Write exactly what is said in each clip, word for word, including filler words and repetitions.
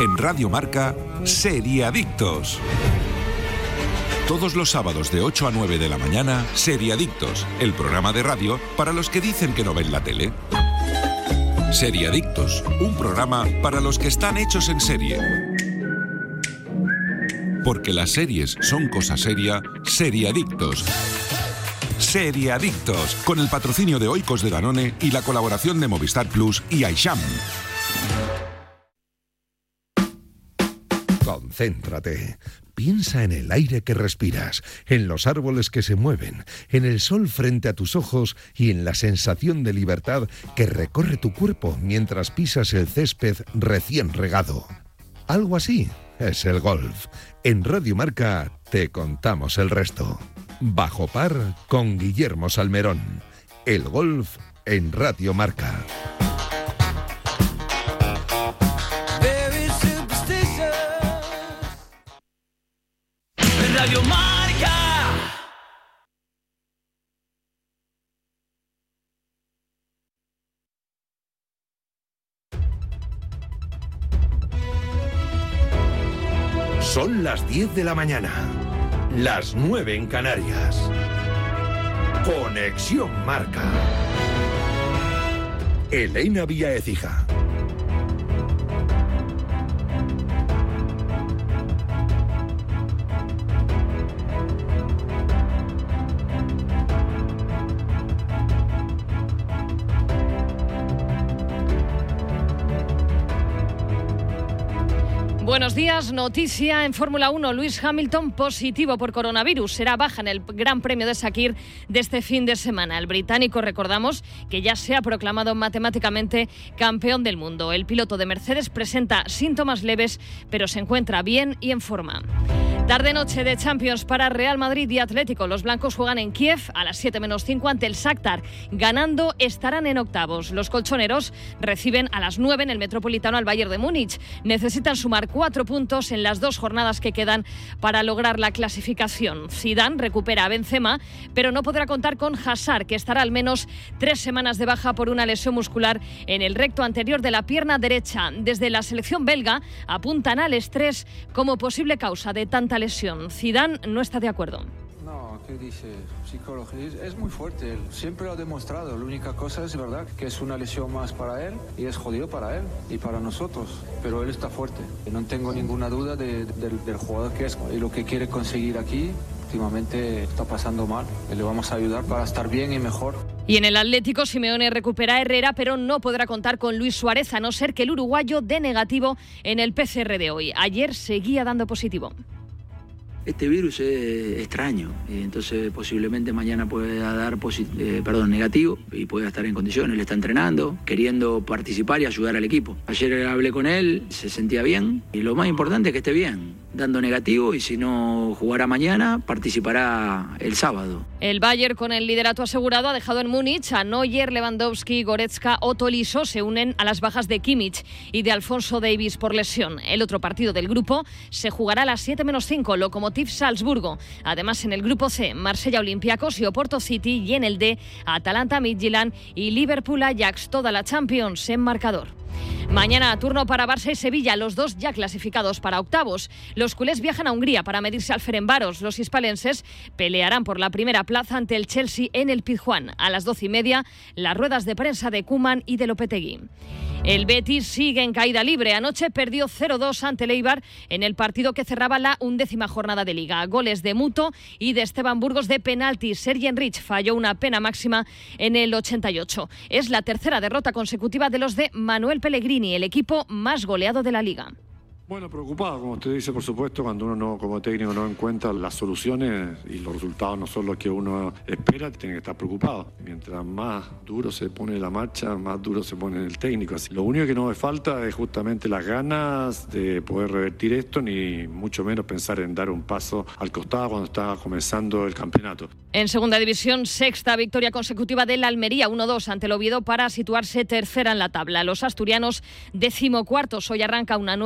En Radio Marca, Seriadictos. Todos los sábados de ocho a nueve de la mañana, Seriadictos, el programa de radio para los que dicen que no ven la tele. Seriadictos, un programa para los que están hechos en serie. Porque las series son cosa seria, Seriadictos. Seriadictos, con el patrocinio de Oikos de Danone y la colaboración de Movistar Plus y Aisham. Concéntrate. Piensa en el aire que respiras, en los árboles que se mueven, en el sol frente a tus ojos y en la sensación de libertad que recorre tu cuerpo mientras pisas el césped recién regado. Algo así es el golf. En Radio Marca te contamos el resto. Bajo par con Guillermo Salmerón. El golf en Radio Marca. Radio Marca. Son las diez de la mañana, las nueve en Canarias. Conexión Marca. Elena Vía Écija. Buenos días, noticia en Fórmula uno. Lewis Hamilton positivo por coronavirus. Será baja en el Gran Premio de Sakir de este fin de semana. El británico, recordamos, que ya se ha proclamado matemáticamente campeón del mundo. El piloto de Mercedes presenta síntomas leves, pero se encuentra bien y en forma. Tarde-noche de Champions para Real Madrid y Atlético. Los blancos juegan en Kiev a las siete menos cinco ante el Shakhtar. Ganando estarán en octavos. Los colchoneros reciben a las nueve en el Metropolitano al Bayern de Múnich. Necesitan sumar cuatro puntos en las dos jornadas que quedan para lograr la clasificación. Zidane recupera a Benzema, pero no podrá contar con Hazard, que estará al menos tres semanas de baja por una lesión muscular en el recto anterior de la pierna derecha. Desde la selección belga apuntan al estrés como posible causa de tanta lesión. Zidane no está de acuerdo. No, ¿qué dice? Psicología es muy fuerte, él siempre lo ha demostrado. La única cosa es verdad que es una lesión más para él y es jodido para él y para nosotros, pero él está fuerte. No tengo ninguna duda de, de, del jugador que es y lo que quiere conseguir aquí. Últimamente está pasando mal, le vamos a ayudar para estar bien y mejor. Y en el Atlético, Simeone recupera a Herrera, pero no podrá contar con Luis Suárez, a no ser que el uruguayo dé negativo en el P C R de hoy. Ayer seguía dando positivo. Este virus es extraño, entonces posiblemente mañana pueda dar posit- eh, perdón, negativo y pueda estar en condiciones. Él está entrenando, queriendo participar y ayudar al equipo. Ayer hablé con él, se sentía bien y lo más importante es que esté bien, dando negativo, y si no jugará mañana, participará el sábado. El Bayern, con el liderato asegurado, ha dejado en Múnich a Neuer, Lewandowski, Goretzka o Tolisso. Se unen a las bajas de Kimmich y de Alphonso Davies por lesión. El otro partido del grupo se jugará a las siete menos cinco, Lokomotiv Salzburgo. Además, en el grupo C, Marsella Olympiacos y Oporto City, y en el D, Atalanta Midtjylland y Liverpool Ajax. Toda la Champions en marcador. Mañana turno para Barça y Sevilla, los dos ya clasificados para octavos. Los culés viajan a Hungría para medirse al Ferencváros. Los hispalenses pelearán por la primera plaza ante el Chelsea en el Pizjuán. A las doce y media, las ruedas de prensa de Koeman y de Lopetegui. El Betis sigue en caída libre. Anoche perdió cero dos ante el Eibar en el partido que cerraba la undécima jornada de Liga. Goles de Muto y de Esteban Burgos de penalti. Sergi Enrich falló una pena máxima en el ochenta y ocho. Es la tercera derrota consecutiva de los de Manuel Pellegrini, el equipo más goleado de la Liga. Bueno, preocupado, como usted dice, por supuesto, cuando uno no, como técnico no encuentra las soluciones y los resultados no son los que uno espera, tiene que estar preocupado. Mientras más duro se pone la marcha, más duro se pone el técnico. Así, lo único que no me falta es justamente las ganas de poder revertir esto, ni mucho menos pensar en dar un paso al costado cuando está comenzando el campeonato. En segunda división, sexta victoria consecutiva del Almería, uno dos ante el Oviedo para situarse tercera en la tabla. Los asturianos decimocuartos, hoy arranca una nueva jornada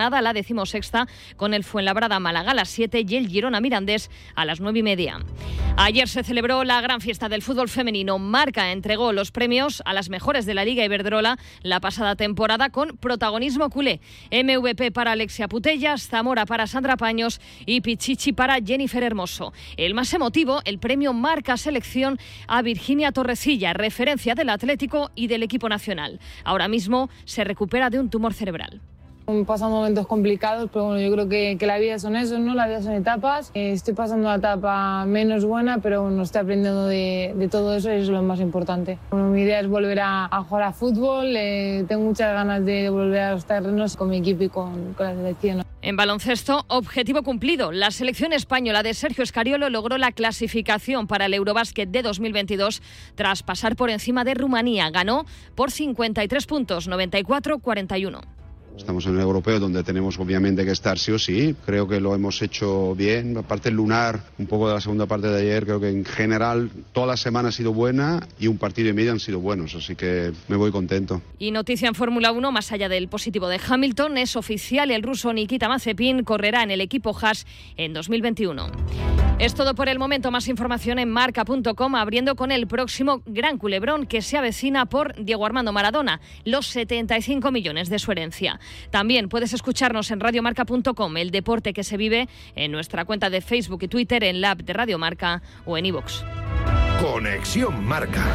jornada, la decimosexta, con el Fuenlabrada Málaga a las siete y el Girona Mirandés a las nueve y media. Ayer se celebró la gran fiesta del fútbol femenino. Marca entregó los premios a las mejores de la Liga Iberdrola la pasada temporada con protagonismo culé. M V P para Alexia Putellas, Zamora para Sandra Paños y Pichichi para Jennifer Hermoso. El más emotivo, el premio Marca Selección a Virginia Torrecilla, referencia del Atlético y del equipo nacional. Ahora mismo se recupera de un tumor cerebral. Pasando momentos complicados, pero bueno, yo creo que, que la vida son eso, ¿no? La vida son etapas. Eh, estoy pasando una etapa menos buena, pero bueno, estoy aprendiendo de, de todo eso y eso es lo más importante. Bueno, mi idea es volver a, a jugar a fútbol, eh, tengo muchas ganas de, de volver a los terrenos con mi equipo y con, con la selección, ¿no? En baloncesto, objetivo cumplido. La selección española de Sergio Escariolo logró la clasificación para el Eurobásquet de dos mil veintidós tras pasar por encima de Rumanía. Ganó por cincuenta y tres puntos, noventa y cuatro a cuarenta y uno. Estamos en el europeo donde tenemos obviamente que estar sí o sí, creo que lo hemos hecho bien, aparte el lunar, un poco de la segunda parte de ayer, creo que en general toda la semana ha sido buena y un partido y medio han sido buenos, así que me voy contento. Y noticia en Fórmula uno, más allá del positivo de Hamilton, es oficial, el ruso Nikita Mazepin correrá en el equipo Haas en dos mil veintiuno. Es todo por el momento, más información en marca punto com, abriendo con el próximo gran culebrón que se avecina por Diego Armando Maradona, los setenta y cinco millones de su herencia. También puedes escucharnos en radio marca punto com, el deporte que se vive, en nuestra cuenta de Facebook y Twitter, en la app de Radio Marca o en iVoox. Conexión Marca.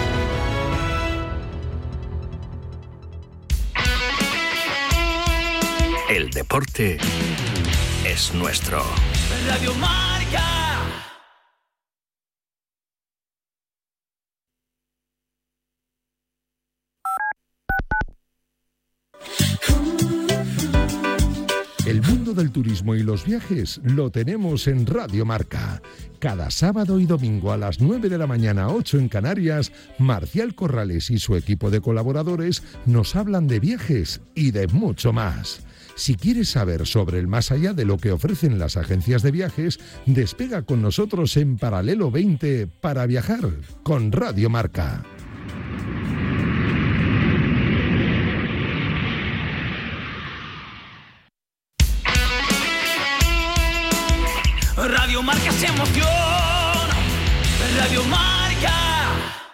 El deporte es nuestro. Radio Marca. El mundo del turismo y los viajes lo tenemos en Radio Marca. Cada sábado y domingo a las nueve de la mañana, ocho en Canarias, Marcial Corrales y su equipo de colaboradores nos hablan de viajes y de mucho más. Si quieres saber sobre el más allá de lo que ofrecen las agencias de viajes, despega con nosotros en Paralelo veinte para viajar con Radio Marca. Radio Marca se emociona. Radio Marca.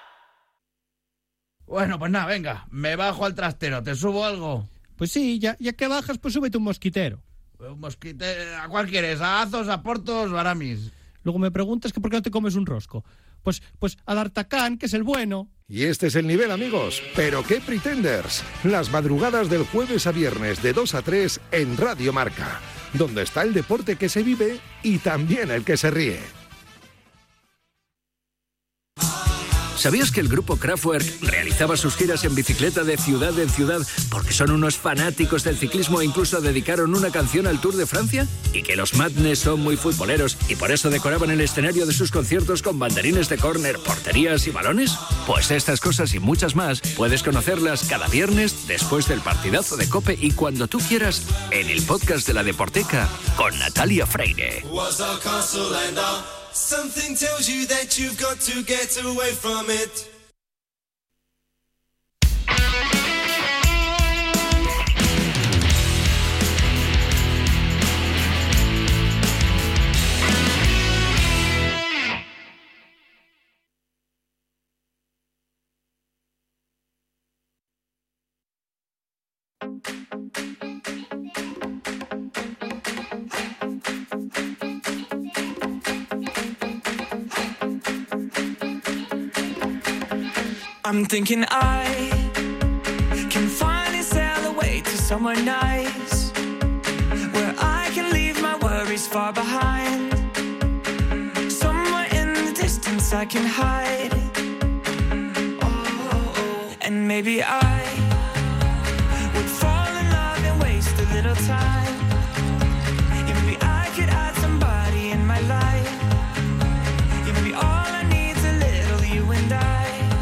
Bueno, pues nada, venga, me bajo al trastero, ¿te subo algo? Pues sí, ya, ya que bajas, pues súbete un mosquitero. ¿Un mosquitero? ¿A cuál quieres? ¿A Azos, a Portos o a Aramis? Luego me preguntas que por qué no te comes un rosco. Pues, pues al Artacán, que es el bueno. Y este es el nivel, amigos. ¿Pero qué Pretenders? Las madrugadas del jueves a viernes de dos a tres en Radio Marca, donde está el deporte que se vive y también el que se ríe. ¿Sabías que el grupo Kraftwerk realizaba sus giras en bicicleta de ciudad en ciudad porque son unos fanáticos del ciclismo e incluso dedicaron una canción al Tour de Francia? ¿Y que los Madness son muy futboleros y por eso decoraban el escenario de sus conciertos con banderines de córner, porterías y balones? Pues estas cosas y muchas más puedes conocerlas cada viernes después del partidazo de COPE y cuando tú quieras en el podcast de La Deporteca con Natalia Freire. Something tells you that you've got to get away from it. I'm thinking I can finally sail away to somewhere nice, where I can leave my worries far behind. Somewhere in the distance I can hide. Oh, and maybe I would fall in love and waste a little time. Maybe I could add somebody in my life. Maybe all I need is a little you and I.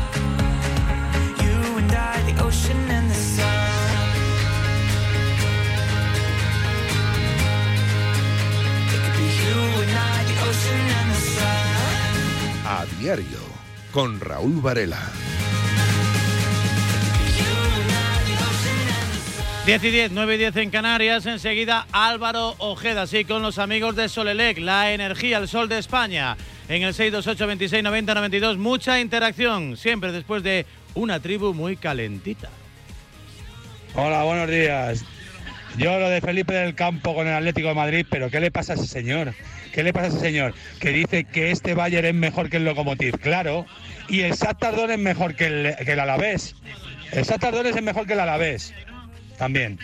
A diario, con Raúl Varela. diez y diez, nueve y diez en Canarias. Enseguida Álvaro Ojeda, así con los amigos de Solelec, la energía, el sol de España. En el seis dos ocho, veintiséis, noventa, noventa y dos, mucha interacción, siempre después de una tribu muy calentita. Hola, buenos días. Yo lo de Felipe del Campo con el Atlético de Madrid, pero ¿qué le pasa a ese señor? ¿Qué le pasa a ese señor? Que dice que este Bayern es mejor que el Lokomotiv, claro. Y el Shakhtar Donetsk es mejor que el, que el Alavés. El Shakhtar Donetsk es mejor que el Alavés. También.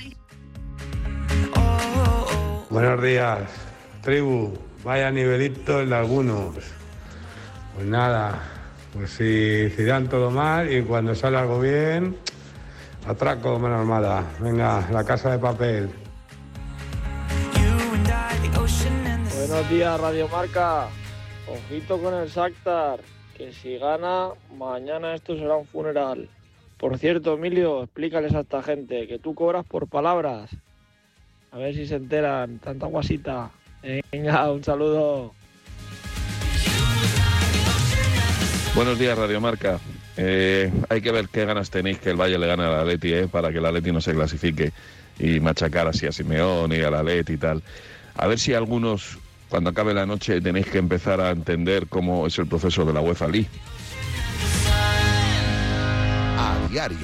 Buenos días, tribu. Vaya nivelito en algunos. Pues nada, pues si, si dan todo mal y cuando sale algo bien, atraco, mano armada. Venga, La Casa de Papel. Buenos días, Radio Marca. Ojito con el Shakhtar, que si gana, mañana esto será un funeral. Por cierto, Emilio, explícales a esta gente que tú cobras por palabras. A ver si se enteran, tanta guasita. Venga, un saludo. Buenos días, Radio Marca. Eh, hay que ver qué ganas tenéis que el Bayern le gane al Atleti, eh, para que el Atleti no se clasifique y machacar así a Simeone y al Atleti y tal. A ver si algunos, cuando acabe la noche, tenéis que empezar a entender cómo es el proceso de la UEFA League. A diario.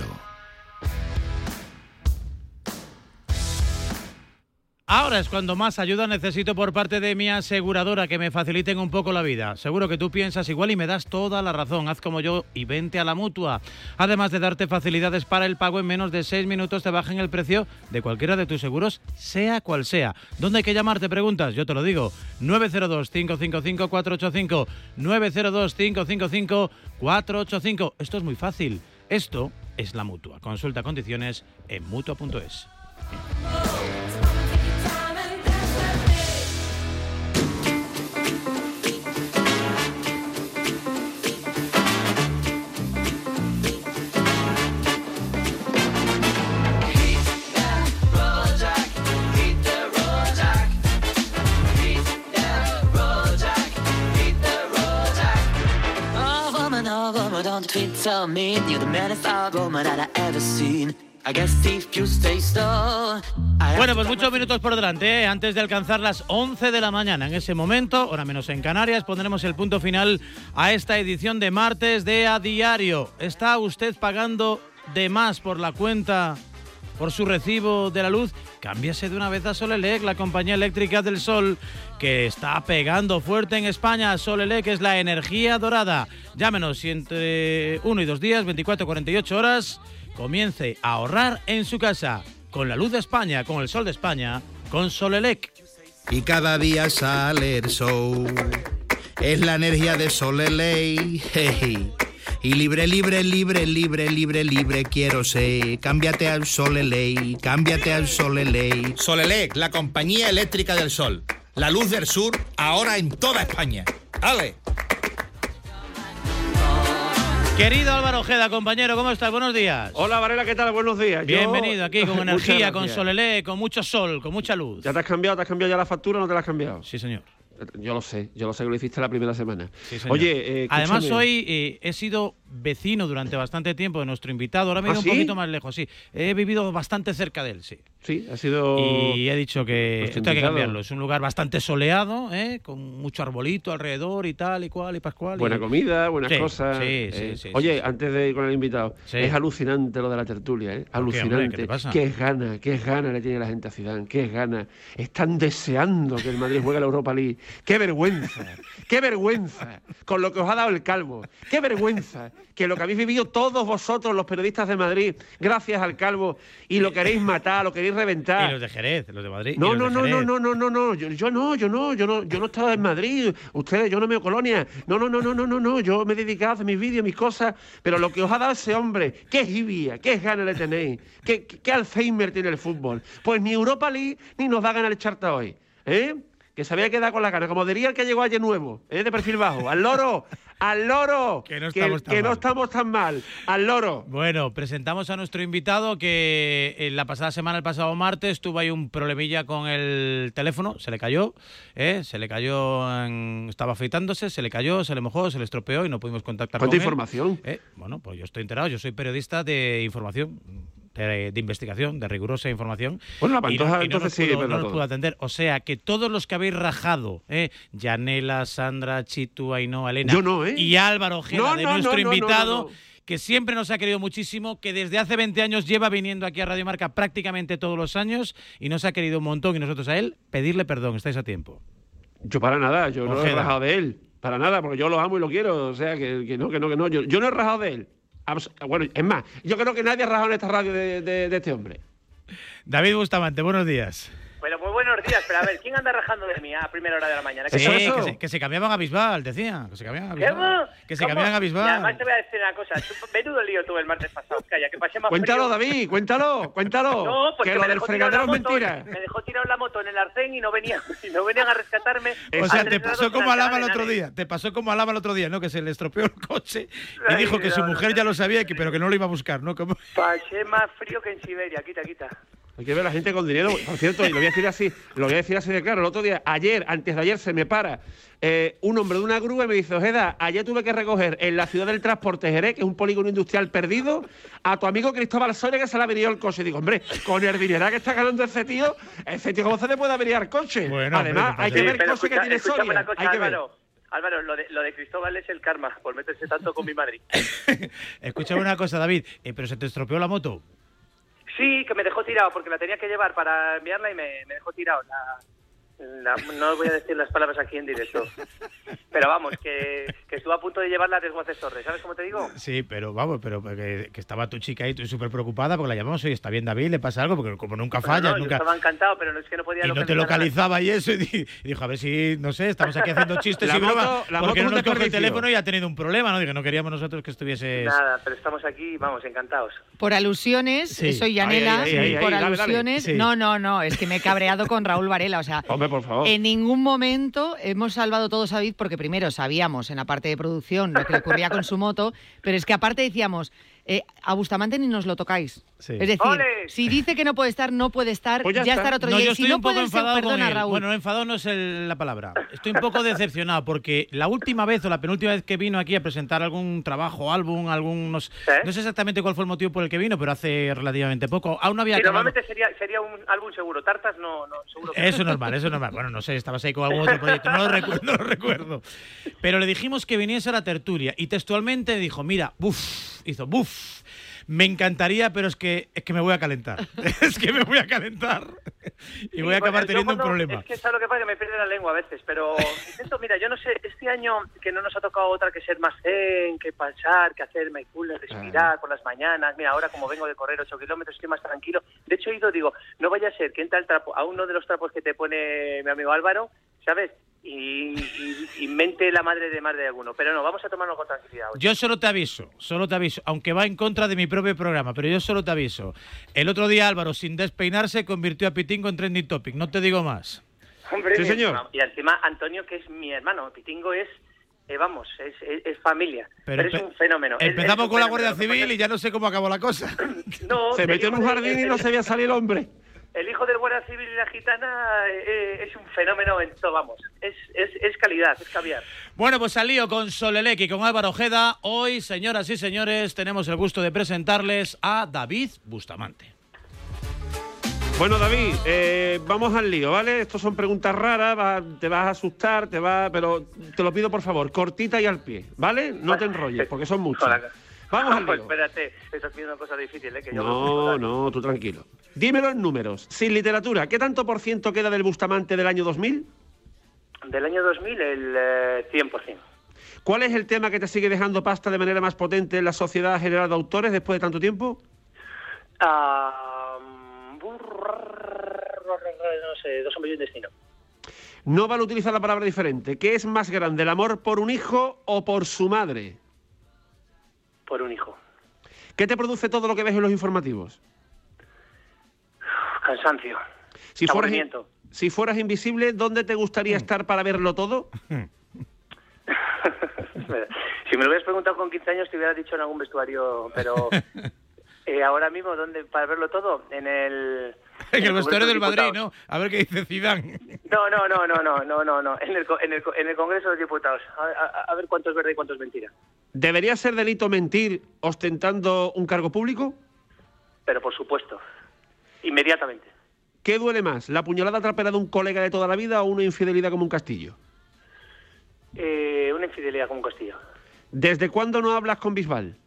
Ahora es cuando más ayuda necesito por parte de mi aseguradora, que me faciliten un poco la vida. Seguro que tú piensas igual y me das toda la razón. Haz como yo y vente a la Mutua. Además de darte facilidades para el pago, en menos de seis minutos te bajan el precio de cualquiera de tus seguros, sea cual sea. ¿Dónde hay que llamar? Te preguntas. Yo te lo digo. nueve cero dos, cinco cinco cinco, cuatro ocho cinco. nueve cero dos, cinco cinco cinco, cuatro ocho cinco. Esto es muy fácil. Esto es la Mutua. Consulta condiciones en mutua punto es. Bueno, pues muchos minutos por delante, ¿eh? Antes de alcanzar las once de la mañana. En ese momento, hora menos en Canarias, pondremos el punto final a esta edición de martes de A Diario. ¿Está usted pagando de más por la cuenta, por su recibo de la luz? Cámbiase de una vez a Solelec, la compañía eléctrica del sol, que está pegando fuerte en España. Solelec es la energía dorada. Llámenos y entre uno y dos días, veinticuatro a cuarenta y ocho horas, comience a ahorrar en su casa. Con la luz de España, con el sol de España, con Solelec. Y cada día sale el sol. Es la energía de Solelec. Hey. Y libre, libre, libre, libre, libre, libre quiero ser. Cámbiate al Solelec, cámbiate al Solelec. Solelec, la compañía eléctrica del sol. La luz del sur, ahora en toda España. ¡Ale! Querido Álvaro Ojeda, compañero, ¿cómo estás? Buenos días. Hola, Varela, ¿qué tal? Buenos días. Bienvenido Yo... aquí con energía, con Solelec, con mucho sol, con mucha luz. ¿Ya te has cambiado? ¿Te has cambiado ya la factura o no te la has cambiado? Sí, señor. Yo lo sé, yo lo sé que lo hiciste la primera semana. Sí, señor. Oye, eh, además hoy eh, he sido vecino durante bastante tiempo de nuestro invitado. Ahora me he ido ¿Ah, un sí? poquito más lejos, sí. He vivido bastante cerca de él, sí. Sí, ha sido... Y he dicho que esto hay que invitado. cambiarlo. Es un lugar bastante soleado, ¿eh? Con mucho arbolito alrededor y tal y cual y pascual. Buena y... comida, buenas sí, cosas. Sí, eh. sí, sí. Oye, sí, sí. antes de ir con el invitado, Sí. es alucinante lo de la tertulia, ¿eh? Alucinante. Hombre, ¿qué te pasa? Qué gana, qué gana le tiene la gente a Zidane, qué gana. Están deseando que el Madrid juegue la Europa League. ¡Qué vergüenza! ¡Qué vergüenza! Con lo que os ha dado el Calvo. ¡Qué vergüenza! Que lo que habéis vivido todos vosotros, los periodistas de Madrid, gracias al Calvo, y lo queréis matar, lo queréis reventar. Y los de Jerez, los de Madrid. No, y no, los no, de no, Jerez. no, no, no, no, yo, yo no, yo no, yo no, yo no estaba en Madrid, ustedes, yo no me colonia, no, no, no, no, no, no, no, yo me he dedicado a hacer mis vídeos, mis cosas, pero lo que os ha dado ese hombre, qué jibia, qué ganas le tenéis, qué, qué, qué Alzheimer tiene el fútbol, pues ni Europa League ni nos da ganas el charta hoy, ¿eh? Que se había quedado con la cara, como diría el que llegó ayer nuevo, ¿eh? De perfil bajo, al loro, al loro, que no estamos, que, tan, que mal. no estamos tan mal, al loro. Bueno, presentamos a nuestro invitado que en la pasada semana, el pasado martes, tuvo ahí un problemilla con el teléfono, se le cayó, ¿eh? se le cayó, en, estaba afeitándose, se le cayó, se le mojó, se le estropeó y no pudimos contactar con él. ¿Cuánta información? ¿Eh? Bueno, pues yo estoy enterado, yo soy periodista de información. de, de investigación, de rigurosa información. Bueno, la y Pantoja no, y no entonces nos sí, pudo, pero no nos todo. pudo atender. O sea, que todos los que habéis rajado, ¿eh? Yanela, Sandra, Chitu, Ainhoa, Elena Yo no, ¿eh? y Álvaro Ojeda, No, de no, nuestro no, no, invitado, no, no, no. que siempre nos ha querido muchísimo, que desde hace veinte años lleva viniendo aquí a Radio Marca prácticamente todos los años y nos ha querido un montón, y nosotros a él pedirle perdón. Estáis a tiempo. Yo para nada, yo no he Ojeda. rajado de él. Para nada, porque yo lo amo y lo quiero. O sea, que, que no, que no, que no. Yo, yo no he rajado de él. Abs- Bueno, es más, yo creo que nadie ha rajado en esta radio de, de, de este hombre. David Bustamante, buenos días. Bueno, muy buenos días, pero a ver, ¿quién anda rajando de mí a primera hora de la mañana? Sí, ¿Qué pasa? que, se, que se cambiaban a Bisbal, decía. Que se cambiaban a ¿Qué? Bisbal. Que se ¿Cómo? cambiaban a Y Bisbal. además te voy a decir una cosa, tú, menudo lío tuve el martes pasado, calla, que pasé más Cuéntalo, frío. David, cuéntalo, cuéntalo. No, porque que lo me del dejó tirado fregadero la es moto, mentira. me dejó tirado la moto en el arcén y no venían, y no venían a rescatarme. O a sea, tres te grados pasó en como a Alcalá Lama el de otro Henares. día. Te pasó como a Lama el otro día, ¿no? Que se le estropeó el coche y Ay, dijo que su no, mujer no, ya no. lo sabía, que, pero que no lo iba a buscar, ¿no? Como... Pasé más frío que en Siberia, quita, quita. Hay que ver la gente con dinero. Por cierto, y lo voy a decir así, lo voy a decir así de claro. El otro día, ayer, antes de ayer, se me para eh, un hombre de una grúa y me dice: Ojeda, ayer tuve que recoger en la ciudad del transporte Jerez, que es un polígono industrial perdido, a tu amigo Cristóbal Soria, que se le ha venido el coche. Y digo, hombre, con el dinero que está ganando ese tío, ese tío, ¿cómo se le puede averiar el coche? Bueno, Además, hombre, hay sí, que ver el pero coche que escucha- tiene escúchame Soria. una cosa, Hay que ver. Álvaro. Álvaro, lo de, lo de Cristóbal es el karma, por meterse tanto con mi Madrid. Escúchame una cosa, David, eh, pero se te estropeó la moto. Sí, que me dejó tirado porque la tenía que llevar para enviarla y me, me dejó tirado. La, la- no voy a decir las palabras aquí en directo. Pero vamos, que, que estuve a punto de llevarla a Desguaces Torres. ¿Sabes cómo te digo? Sí, pero vamos, pero que, que estaba tu chica ahí súper preocupada porque la llamamos, oye, ¿está bien, David? ¿Le pasa algo? Porque como nunca Pero falla, no, yo nunca... estaba encantado, pero no es que no podía Y no te localizar nada. localizaba y eso, y di- y dijo, a ver si, no sé, estamos aquí haciendo chistes La y bromas, moto- la porque moto no es nos un coge el desperdicio. teléfono y ha tenido un problema, ¿no? Digo, no queríamos nosotros que estuvieses... Nada, pero estamos aquí, vamos, encantados. Por alusiones, Sí. soy Yanela, Ahí, ahí, ahí, por ahí, dale, dale. alusiones, Sí. no, no, no, es que me he cabreado con Raúl Varela, o sea, Hombre, por favor. en ningún momento hemos salvado todos a David porque primero sabíamos en la parte de producción lo que le ocurría con su moto, pero es que aparte decíamos, eh, a Bustamante ni nos lo tocáis. Sí. Es decir, ¡Ole! si dice que no puede estar, no puede estar, Pues ya ya, está. estará otro No, día. yo Y si estoy no un poco puede ser, enfadado con perdona, él. Raúl. Bueno, enfadado no es el- la palabra. Estoy un poco decepcionado porque la última vez o la penúltima vez que vino aquí a presentar algún trabajo, álbum, algún... No, sé- ¿Eh? no sé exactamente cuál fue el motivo por el que vino, pero hace relativamente poco. Aún no había Sí, acabado. normalmente sería, sería un álbum seguro. Tartas no, no seguro que no. Eso es normal, eso es normal. Bueno, no sé, estabas ahí con algún otro proyecto, no lo recuerdo, no lo recuerdo. Pero le dijimos que viniese a la tertulia y textualmente dijo, mira, buf, hizo buf. Me encantaría, pero es que es que me voy a calentar. Es que me voy a calentar y voy a Sí, acabar yo teniendo un cuando- problema. Es que sabes lo que pasa, que me pierde la lengua a veces, pero intento, mira, yo no sé, este año que no nos ha tocado otra que ser más zen, que pasar, que hacer mindfulness, respirar por las mañanas. Mira, ahora como vengo de correr ocho kilómetros estoy más tranquilo. De hecho he ido, digo, no vaya a ser que entra el trapo, a uno de los trapos que te pone mi amigo Álvaro, ¿sabes? Y, y, y mente la madre de más de alguno. Pero no, vamos a tomarlo con tranquilidad hoy. Yo solo te aviso, solo te aviso, aunque va en contra de mi propio programa, pero yo solo te aviso. El otro día Álvaro, sin despeinarse, convirtió a Pitingo en trending topic, no te digo más. Hombre, Sí, señor. Y encima Antonio, que es mi hermano, Pitingo es, eh, vamos, es, es, es familia. Pero, es empe- un fenómeno. Él- él es Empezamos un con la fenómeno. Guardia Civil y ya no sé cómo acabó la cosa. No, Se el metió en hijo un de- jardín y el- no se veía salir el hombre. El hijo del Guardia Civil y la gitana eh, es un fenómeno en todo, vamos. Es, es, es calidad, es caviar. Bueno, pues al lío con Solelec y con Álvaro Ojeda. Hoy, señoras y señores, tenemos el gusto de presentarles a David Bustamante. Bueno, David, eh, vamos al lío, ¿vale? Estos son preguntas raras, va- te vas a asustar, te va, pero te lo pido por favor, cortita y al pie, ¿vale? No te enrolles, porque son muchos. Hola. Vamos al Pues lío. espérate, estás pidiendo cosas difíciles, ¿eh? Que yo No, no, tú tranquilo. Dímelo en números. Sin literatura, ¿qué tanto por ciento queda del Bustamante del año dos mil? Del año dos mil, el eh, cien por ciento. ¿Cuál es el tema que te sigue dejando pasta de manera más potente en la Sociedad General de Autores después de tanto tiempo? Ah, no sé, dos hombres y un destino. No van a utilizar la palabra diferente. ¿Qué es más grande, el amor por un hijo o por su madre? Por un hijo. ¿Qué te produce todo lo que ves en los informativos? Cansancio. Si fueras, Aburrimiento. si fueras invisible, ¿dónde te gustaría estar para verlo todo? Si me lo hubieras preguntado con quince años te hubiera dicho en algún vestuario, pero eh, ahora mismo, ¿dónde para verlo todo? En el... En el vestuario Congreso de del Madrid, Diputados. ¿no? A ver qué dice Zidane. No, no, no, no, no, no, no, no. En el, co- en el, co- en el Congreso de los Diputados. A, a- a ver cuánto es verdad y cuánto es mentira. ¿Debería ser delito mentir ostentando un cargo público? pero por supuesto, inmediatamente. ¿Qué duele más, la puñalada trapera de un colega de toda la vida o una infidelidad como un castillo? Eh, una infidelidad como un castillo. ¿Desde cuándo no hablas con Bisbal?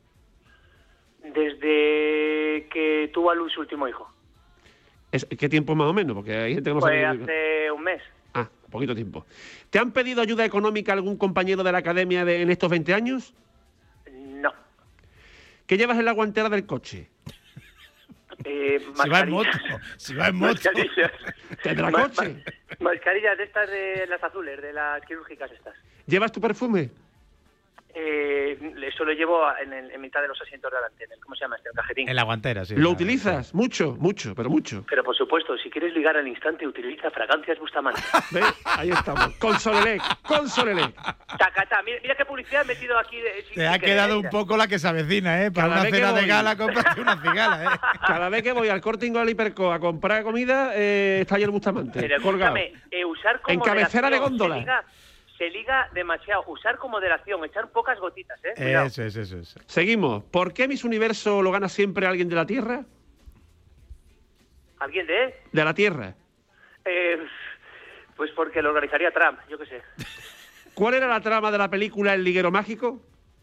Desde que tuvo a luz su último hijo. Es, ¿Qué tiempo más o menos? Porque hay gente que no Pues sabe. hace un mes. Ah, poquito tiempo. ¿Te han pedido ayuda económica algún compañero de la academia de, en estos veinte años? No. ¿Qué llevas en la guantera del coche? Eh, Si va en moto. Si va en moto. Mascarillas. ¿Tendrá Ma- coche? ma- mascarillas de estas de las azules, de las quirúrgicas estas. ¿Llevas tu perfume? Eh, eso lo llevo en, el- en mitad de los asientos de adelante, en el, ¿cómo se llama este? El cajetín. En la guantera, sí. ¿Lo la- utilizas? Mucho, mucho, pero mucho. Pero por supuesto, si quieres ligar al instante, utiliza fragancias Bustamante. ¿Ves? Ahí estamos. Con Solelec, con Solelec. Tacata, mira, mira qué publicidad he metido aquí. De, sin- Te ha sin querer, quedado un mira. poco la que se avecina, ¿eh? Para Cada una vez que cena de voy. gala, cómprate una cigala, ¿eh? Cada vez que voy al Corte Inglés Hiperco a comprar comida, eh, está ahí el Bustamante, Pero colgado. escúchame, eh, usar como En cabecera de góndola. Se liga, se liga demasiado. Usar con moderación, echar pocas gotitas, ¿eh? Cuidado. Eso, eso, eso, eso. Seguimos. ¿Por qué Miss Universo lo gana siempre alguien de la Tierra? ¿Alguien de? De la Tierra. Eh, pues porque lo organizaría Trump, yo qué sé. ¿Cuál era la trama de la película El liguero mágico?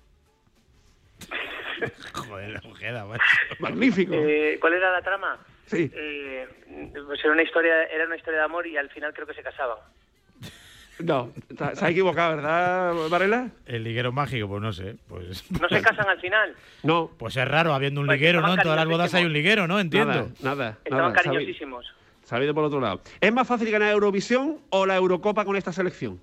Joder, la ojeda, macho. Magnífico. Eh, ¿Cuál era la trama? Sí. Eh, pues era una historia, era una historia de amor y al final creo que se casaban. No, se ha equivocado, ¿verdad, Varela? El liguero mágico, pues no sé. Pues... ¿No se casan al final? No. Pues es raro, habiendo un Pues liguero, ¿no? estaban En todas las bodas hay un liguero, ¿no? Entiendo. Nada, nada. Estaban nada. cariñosísimos. Sabido, sabido por otro lado. ¿Es más fácil ganar Eurovisión o la Eurocopa con esta selección?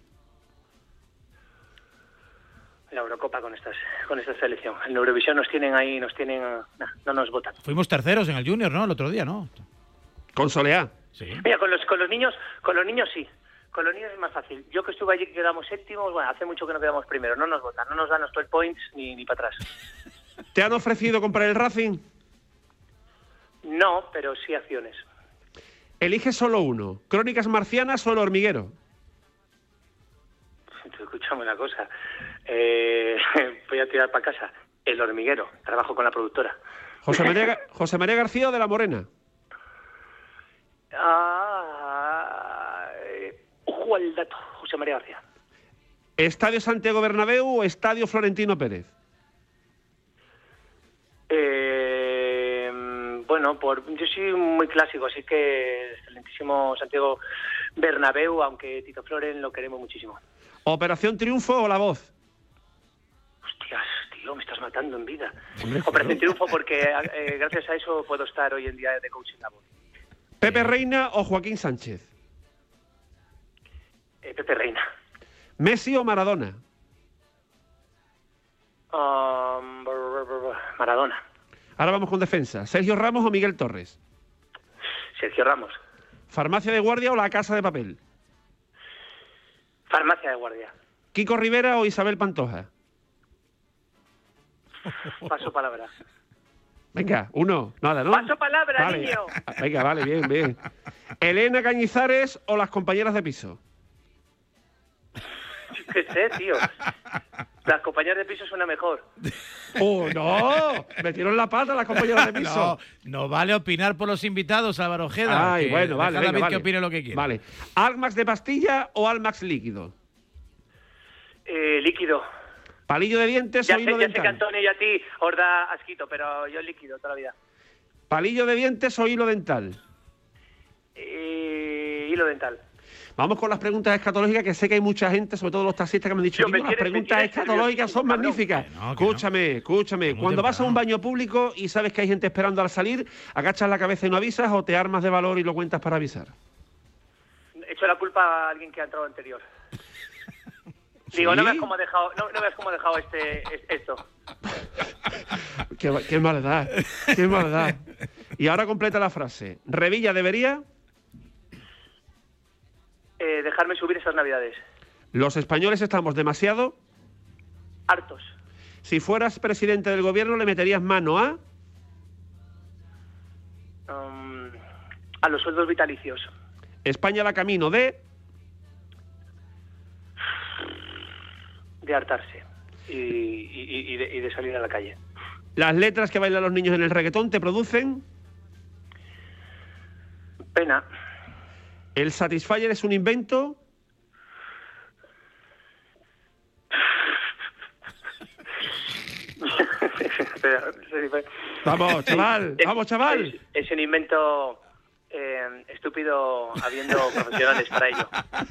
La Eurocopa con estas, con esta selección. En Eurovisión nos tienen ahí, nos tienen, nah, no nos votan. Fuimos terceros en el Junior, ¿no? El otro día, ¿no? Con Soleá. Sí. Mira, con los, con los niños, con los niños sí. Con los niños es más fácil. Yo que estuve allí que quedamos séptimos, bueno, hace mucho que no quedamos primero. No nos votan, no nos dan los twelve points ni, ni para atrás. ¿Te han ofrecido comprar el Racing? No, pero sí acciones. Elige solo uno. ¿Crónicas marcianas o El hormiguero? Escúchame una cosa. Eh, voy a tirar para casa. El hormiguero. Trabajo con la productora. José María, Ga- José María García o De la Morena. Ah, eh, ojo al dato, José María García. ¿Estadio Santiago Bernabéu o Estadio Florentino Pérez? Eh, bueno, por, yo soy muy clásico, así que excelentísimo Santiago Bernabéu, aunque Tito Floren lo queremos muchísimo. ¿Operación Triunfo o La Voz? Hostias, tío, me estás matando en vida. Hombre, Operación Triunfo, porque eh, gracias a eso puedo estar hoy en día de coaching la voz. ¿Pepe Reina o Joaquín Sánchez? Eh, Pepe Reina. ¿Messi o Maradona? Um, brr, brr, brr, Maradona. Ahora vamos con defensa. ¿Sergio Ramos o Miguel Torres? Sergio Ramos. ¿Farmacia de Guardia o La Casa de Papel? Farmacia de Guardia. ¿Kiko Rivera o Isabel Pantoja? Paso palabra. Venga, uno, nada, ¿no? Paso palabra, Vale. niño. Venga, vale, bien, bien. ¿Elena Cañizares o Las compañeras de piso? ¿Qué sé, tío? Las compañeras de piso suena mejor. ¡Oh, no! Metieron la pata las compañeras de piso. No, no vale opinar por los invitados, Álvaro Ojeda. Ay, que bueno, vale, deja a venga, David vale. que opine lo que quiera. Vale. ¿Almax de pastilla o Almax líquido? Eh, líquido. ¿Palillo de dientes Ya o sé, hilo ya sé que dental? Antonio y a ti os da asquito, pero yo líquido toda la vida. ¿Palillo de dientes o hilo dental? Eh, hilo dental. Vamos con las preguntas escatológicas, que sé que hay mucha gente, sobre todo los taxistas, que me han dicho Yo, me "Nico, las tienes- me preguntas tienes escatológicas son nerviosísimo, magníficas. Que no, que escúchame, escúchame. muy Cuando vas a un temprano. baño público y sabes que hay gente esperando al salir, ¿agachas la cabeza y no avisas o te armas de valor y lo cuentas para avisar? He hecho la culpa a alguien que ha entrado anterior. Digo, no ¿Sí? veas cómo ha dejado, no, no veas cómo ha dejado este, es- esto. Qué, qué maldad, qué maldad. Y ahora completa la frase. ¿Revilla debería? Eh, dejarme subir estas navidades. Los españoles estamos demasiado. Hartos. Si fueras presidente del gobierno, ¿le meterías mano a? Um, a los sueldos vitalicios. España va camino de... De hartarse. Y, y- y de, y de salir a la calle. Las letras que bailan los niños en el reggaetón te producen... Pena. ¿El Satisfyer es un invento? Vamos, chaval, Es- vamos, chaval. Es, es un invento eh, estúpido habiendo profesionales para ello.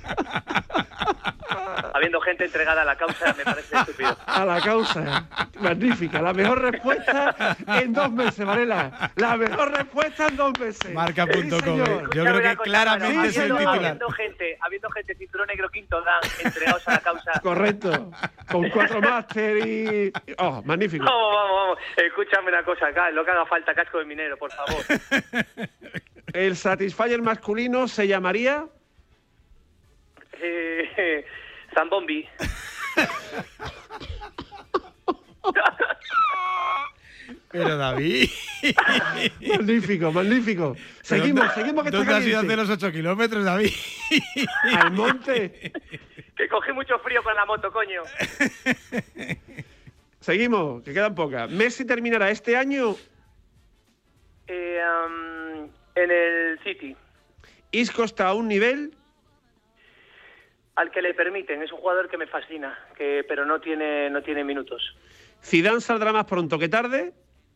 Habiendo gente entregada a la causa, me parece estúpido. A la causa. Magnífica. La mejor respuesta en dos meses, Varela. La mejor respuesta en dos meses. Marca punto com. Sí, señor. Yo Escúchame creo que una cosa, claramente Álvaro, es el habiendo, titular. habiendo gente, habiendo gente cinturón negro quinto dan entregados a la causa. Correcto. Con cuatro máster y... Oh, magnífico. Vamos, vamos, vamos. Escúchame una cosa acá, lo que haga falta, casco de minero, por favor. El Satisfyer masculino se llamaría... Eh, Zambombi. Pero David. Magnífico, magnífico. Seguimos, ¿Dónde- seguimos que está ¿Dónde has ido a caliente. hacer los ocho kilómetros, David? Al monte. Que cogí mucho frío con la moto, coño. Seguimos, que quedan pocas. ¿Messi terminará este año? Eh, um, en el City, Isco está a un nivel... al que le permiten, es un jugador que me fascina, que pero no tiene no tiene minutos. ¿Zidane saldrá más pronto que tarde?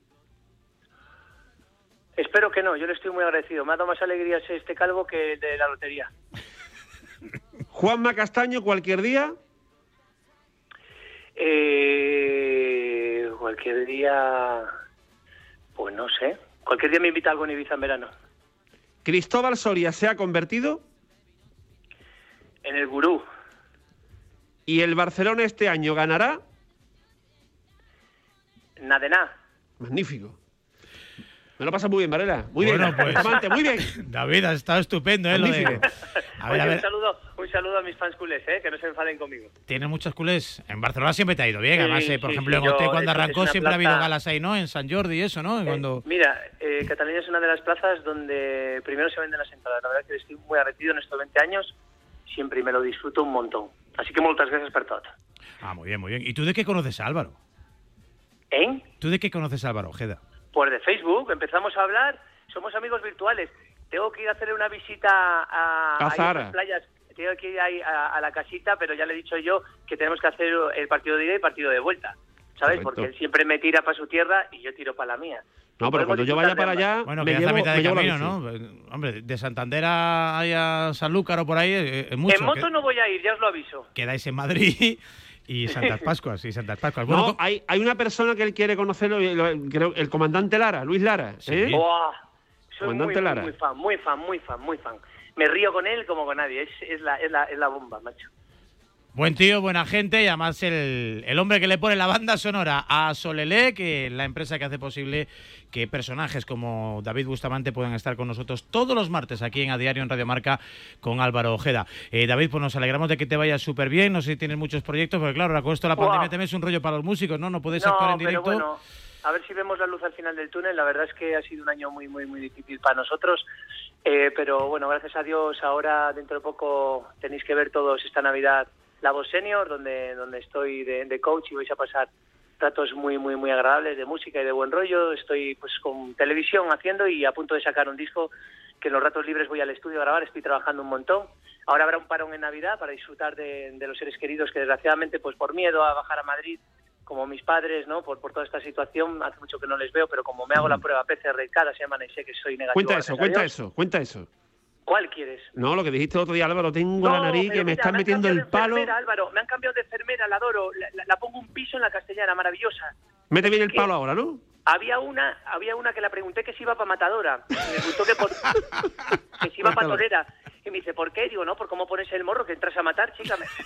Espero que no, yo le estoy muy agradecido. Me ha dado más alegrías este calvo que el de la lotería. ¿Juanma Castaño cualquier día? Eh, cualquier día, pues no sé. Cualquier día me invita a algo en Ibiza en verano. ¿Cristóbal Soria se ha convertido? En el gurú. ¿Y el Barcelona este año ganará? Nada de nada. Magnífico. Me lo pasa muy bien, Varela. Muy Bueno, bien. pues- Amante, muy bien. David, ha estado estupendo, ¿eh? Lo de... Magnífico. A ver, a Oye, ver. un saludo, un saludo a mis fans culés, ¿eh? Que no se enfaden conmigo. Tienes muchos culés. En Barcelona siempre te ha ido bien. Sí, Además, eh, por sí, ejemplo, sí, en O T yo- cuando es- es arrancó una siempre ha habido plaza- galas ahí, ¿no? En San Jordi y eso, ¿no? Cuando... Mira, eh, Cataluña es una de las plazas donde primero se venden las entradas. La verdad es que estoy muy agradecido en estos veinte años, siempre y me lo disfruto un montón. Así que muchas gracias por todo. Ah, muy bien, muy bien. ¿Y tú de qué conoces a Álvaro? ¿Eh? ¿Tú de qué conoces a Álvaro Ojeda? Pues de Facebook, empezamos a hablar, somos amigos virtuales. Tengo que ir a hacerle una visita a, A ahí Zara. las playas. Tengo que ir ahí a, a la casita, pero ya le he dicho yo que tenemos que hacer el partido de ida y el partido de vuelta. ¿Sabes? Correcto. Porque él siempre me tira para su tierra y yo tiro para la mía. No, pero Podemos cuando yo disfrutar vaya de para ambas. allá, Bueno, me que ya está a llevo, mitad me de llevo la camino, bici. ¿no? Hombre, de Santander a, ahí a Sanlúcar o por ahí eh, es mucho. En moto que- no voy a ir, ya os lo aviso. Quedáis en Madrid y Santas Pascuas, y Santas Pascuas. Bueno, No, hay, hay una persona que él quiere conocerlo, y lo- creo, el comandante Lara, Luis Lara. ¿eh? Buah, soy muy, Comandante muy, Lara. muy fan, muy fan, muy fan, muy fan. Me río con él como con nadie, es, es, la, es, la, es la bomba, macho. buen tío, buena gente y además el, el hombre que le pone la banda sonora a Solelé, que es la empresa que hace posible que personajes como David Bustamante puedan estar con nosotros todos los martes aquí en A Diario en Radio Marca con Álvaro Ojeda. Eh, David, pues nos alegramos de que te vaya súper bien, no sé si tienes muchos proyectos, porque claro, ahora con esto de la Buah. pandemia también es un rollo para los músicos, ¿no? No puedes No, actuar en pero directo. bueno, a ver si vemos la luz al final del túnel. La verdad es que ha sido un año muy, muy, muy difícil para nosotros. Eh, pero bueno, gracias a Dios, ahora dentro de poco tenéis que ver todos esta Navidad La Voz Senior, donde, donde estoy de, de coach y vais a pasar ratos muy, muy, muy agradables de música y de buen rollo. Estoy pues con televisión haciendo y a punto de sacar un disco que en los ratos libres voy al estudio a grabar. Estoy trabajando un montón. Ahora habrá un parón en Navidad para disfrutar de, de los seres queridos que desgraciadamente pues por miedo a bajar a Madrid, como mis padres, ¿no? Por, por toda esta situación, hace mucho que no les veo, pero como me hago la prueba P C R cada semana y sé que soy negativo. Cuenta gracias eso, a cuenta Dios. eso, cuenta eso. ¿Cuál quieres? No, lo que dijiste el otro día, Álvaro, tengo la No, nariz pero que me mira, están han metiendo cambiado el de palo. enfermera, Álvaro, me han cambiado de enfermera, la adoro, la, la- la pongo un piso en la Castellana, maravillosa. Mete bien el ¿Qué? palo ahora, ¿no? Había una, había una que la pregunté que si iba para Matadora, y me preguntó que, por, que si iba para Cuéntalo. Torera, y me dice, ¿por qué? Digo, no, por cómo pones el morro que entras a matar, chica. Me-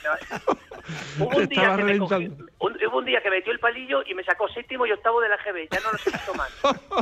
me- hubo, Te un día estaba que me cogió- reventando. un- hubo un día que metió el palillo y me sacó séptimo y octavo de la G B, ya no lo sé más.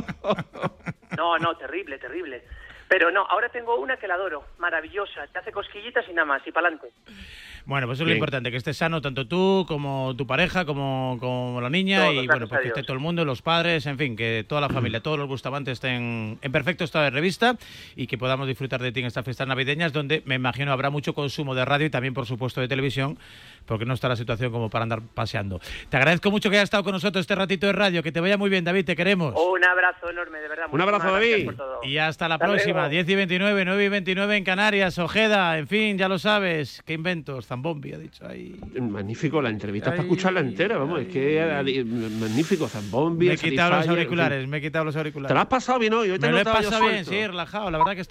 No, no, terrible, terrible. Pero no, ahora tengo una que la adoro, maravillosa, te hace cosquillitas y nada más, y para adelante. Bueno, pues eso es Bien. lo importante, que estés sano tanto tú como tu pareja, como, como la niña Todos, y gracias bueno, pues a que esté Dios. todo el mundo, los padres, en fin, que toda la familia, todos los Bustamante estén en perfecto estado de revista y que podamos disfrutar de ti en estas fiestas navideñas donde me imagino habrá mucho consumo de radio y también por supuesto de televisión porque no está la situación como para andar paseando. Te agradezco mucho que hayas estado con nosotros este ratito de radio, que te vaya muy bien, David, te queremos. Un abrazo enorme, de verdad. Un abrazo, muchísimas David. gracias por todo. Y hasta la Hasta próxima, luego. diez y veintinueve, nueve y veintinueve en Canarias, Ojeda, en fin, ya lo sabes, qué inventos, Zambombi ha dicho ahí. Magnífico, la entrevista es para Ay, escucharla entera, vamos, es que eh, magnífico, Zambombi, Me he quitado los Satisfyer, en fin. auriculares, me he quitado los auriculares. Te lo has pasado bien hoy, hoy te Me he lo he notado yo pasado bien, suelto. sí, relajado, la verdad que